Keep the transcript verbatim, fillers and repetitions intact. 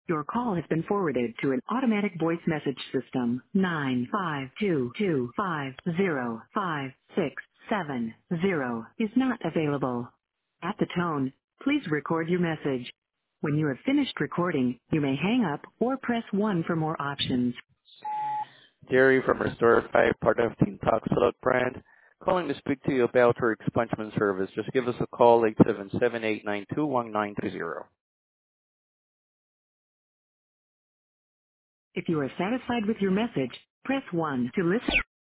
Your call has been forwarded to an automatic voice message system. nine five two two five zero five six seven zero is not available. At the tone, please record your message. When you have finished recording, you may hang up or press one for more options. Jerry from Restorify, part of Team Talk Select brand. Calling to speak to you about our expungement service. Just give us a call, eight seven seven, eight nine two, one nine two zero. If you are satisfied with your message, press one to listen.